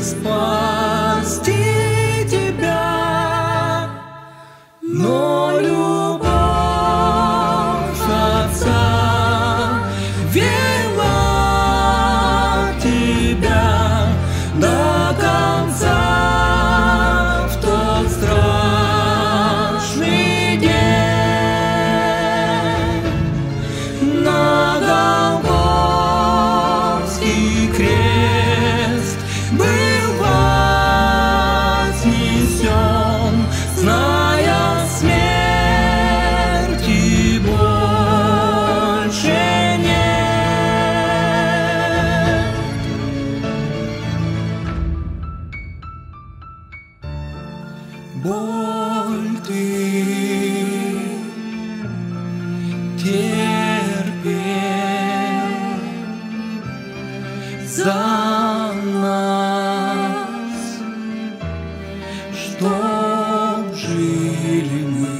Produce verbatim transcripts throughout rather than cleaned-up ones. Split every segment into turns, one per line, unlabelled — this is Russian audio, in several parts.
спасти тебя, но любовь Отца вела тебя до конца в тот страшный день. На Голгофский крест был вознесен, зная смерти больше нет. Боль ты терпел за нас, чтоб жили мы.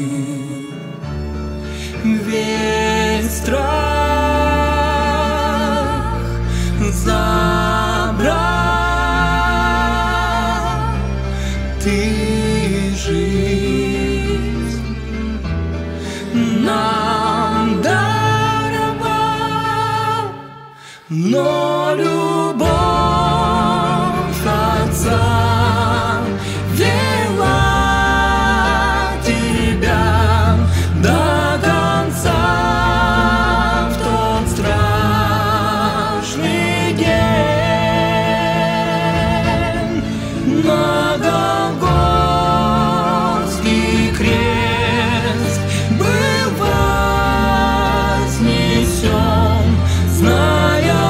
Весь страх забрал ты, жизнь нам даровал, но любовь Отца вела тебя до конца в тот страшный день. На Голгофский крест был вознесен, зная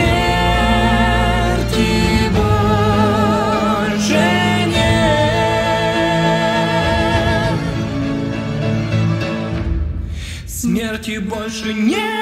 смерти больше нет. Смерти больше нет.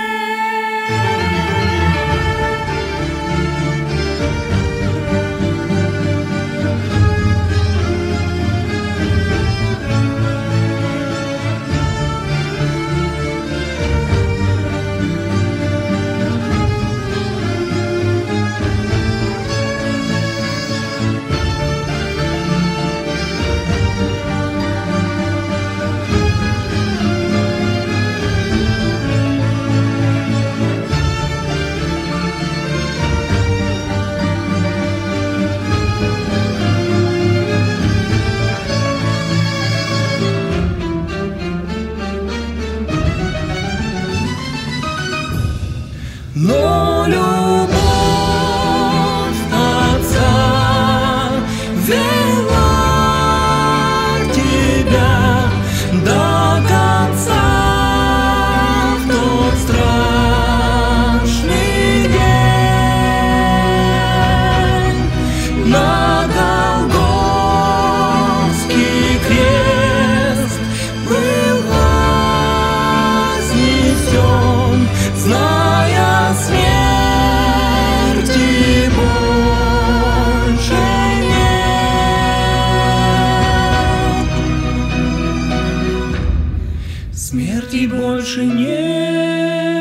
Но любовь Отца вела тебя до конца в тот страшный день. На Голгофский крест был вознесен, зная смерти больше нет. Смерти больше нет.